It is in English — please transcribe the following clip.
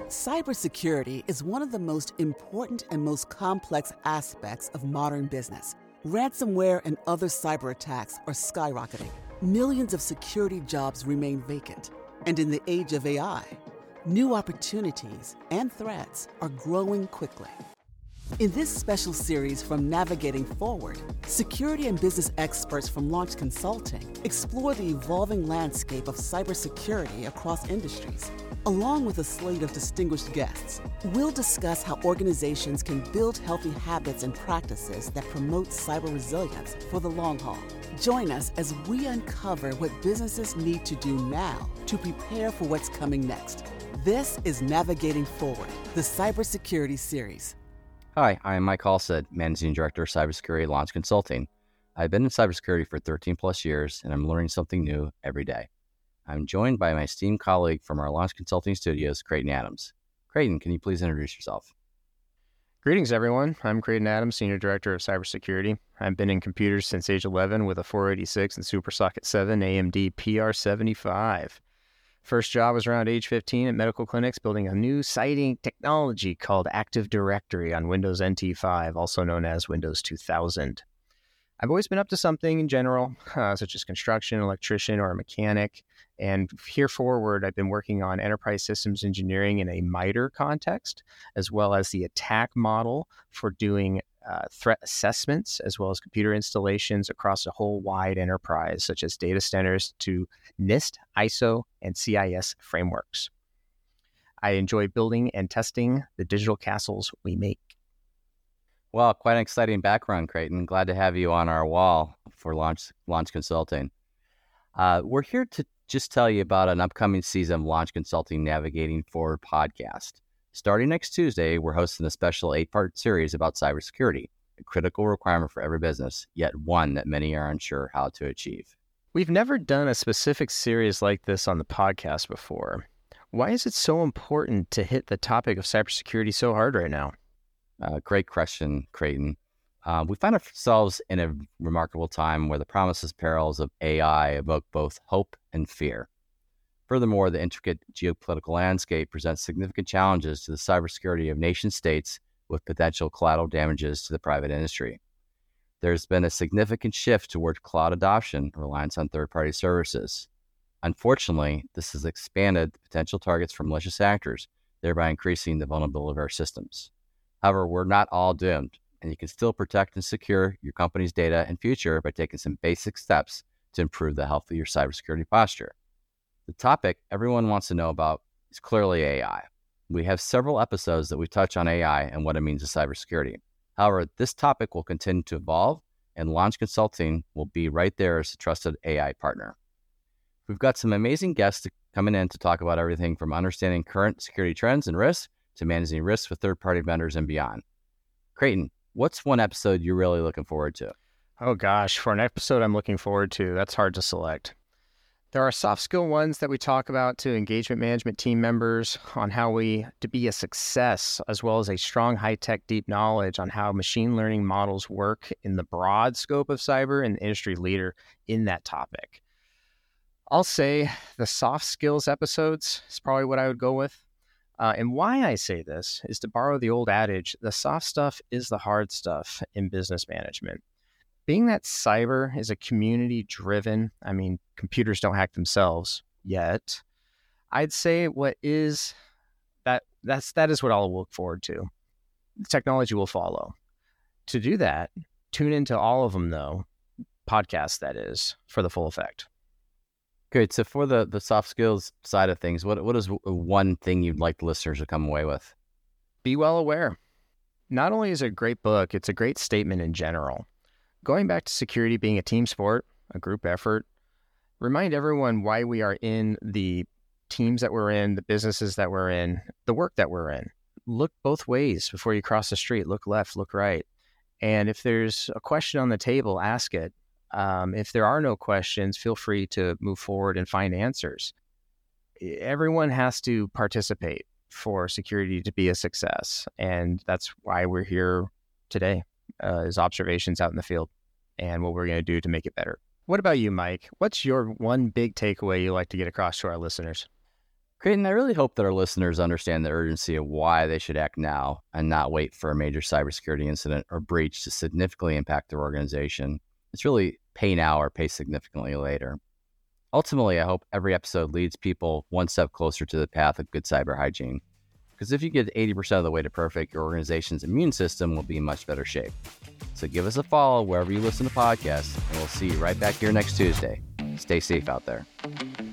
Cybersecurity is one of the most important and most complex aspects of modern business. Ransomware and other cyber attacks are skyrocketing. Millions of security jobs remain vacant. And in the age of AI, new opportunities and threats are growing quickly. In this special series from Navigating Forward, security and business experts from Launch Consulting explore the evolving landscape of cybersecurity across industries. Along with a slate of distinguished guests, we'll discuss how organizations can build healthy habits and practices that promote cyber resilience for the long haul. Join us as we uncover what businesses need to do now to prepare for what's coming next. This is Navigating Forward, the Cybersecurity Series. Hi, I am Mike Halstead, Managing Director of Cybersecurity at Launch Consulting. I've been in cybersecurity for 13 plus years, and I'm learning something new every day. I'm joined by my esteemed colleague from our Launch Consulting studios, Creighton Adams. Creighton, can you please introduce yourself? Greetings, everyone. I'm Creighton Adams, Senior Director of Cybersecurity. I've been in computers since age 11 with a 486 and SuperSocket 7 AMD PR75. First job was around age 15 at medical clinics building a new citing technology called Active Directory on Windows NT 5, also known as Windows 2000. I've always been up to something in general, such as construction, electrician, or a mechanic. And here forward, I've been working on enterprise systems engineering in a MITRE context, as well as the attack model for doing threat assessments, as well as computer installations across a whole wide enterprise, such as data centers to NIST, ISO, and CIS frameworks. I enjoy building and testing the digital castles we make. Well, quite an exciting background, Creighton. Glad to have you on our wall for Launch Consulting. We're here to just tell you about an upcoming season of Launch Consulting Navigating Forward podcast. Starting next Tuesday, we're hosting a special 8-part series about cybersecurity, a critical requirement for every business, yet one that many are unsure how to achieve. We've never done a specific series like this on the podcast before. Why is it so important to hit the topic of cybersecurity so hard right now? Great question, Creighton. We find ourselves in a remarkable time where the promises perils of AI evoke both hope and fear. Furthermore, the intricate geopolitical landscape presents significant challenges to the cybersecurity of nation states with potential collateral damages to the private industry. There's been a significant shift toward cloud adoption and reliance on third-party services. Unfortunately, this has expanded the potential targets for malicious actors, thereby increasing the vulnerability of our systems. However, we're not all doomed, and you can still protect and secure your company's data and future by taking some basic steps to improve the health of your cybersecurity posture. The topic everyone wants to know about is clearly AI. We have several episodes that we touch on AI and what it means to cybersecurity. However, this topic will continue to evolve, and Launch Consulting will be right there as a trusted AI partner. We've got some amazing guests coming in to talk about everything from understanding current security trends and risks to managing risks with third-party vendors and beyond. Creighton, what's one episode you're really looking forward to? Oh gosh, for an episode I'm looking forward to, that's hard to select. There are soft skill ones that we talk about to engagement management team members on how to be a success, as well as a strong high-tech deep knowledge on how machine learning models work in the broad scope of cyber and industry leader in that topic. I'll say the soft skills episodes is probably what I would go with. And why I say this is to borrow the old adage, the soft stuff is the hard stuff in business management. Being that cyber is a community-driven, computers don't hack themselves yet, I'd say that is what I'll look forward to. The technology will follow. To do that, tune into all of them, though, podcasts, that is, for the full effect. Good. So for the soft skills side of things, what is one thing you'd like the listeners to come away with? Be well aware. Not only is it a great book, it's a great statement in general. Going back to security being a team sport, a group effort, remind everyone why we are in the teams that we're in, the businesses that we're in, the work that we're in. Look both ways before you cross the street. Look left, look right. And if there's a question on the table, ask it. If there are no questions, feel free to move forward and find answers. Everyone has to participate for security to be a success. And that's why we're here today, is observations out in the field and what we're going to do to make it better. What about you, Mike? What's your one big takeaway you like to get across to our listeners? Creighton, I really hope that our listeners understand the urgency of why they should act now and not wait for a major cybersecurity incident or breach to significantly impact their organization. It's really pay now or pay significantly later. Ultimately, I hope every episode leads people one step closer to the path of good cyber hygiene. Because if you get 80% of the way to perfect, your organization's immune system will be in much better shape. So give us a follow wherever you listen to podcasts, and we'll see you right back here next Tuesday. Stay safe out there.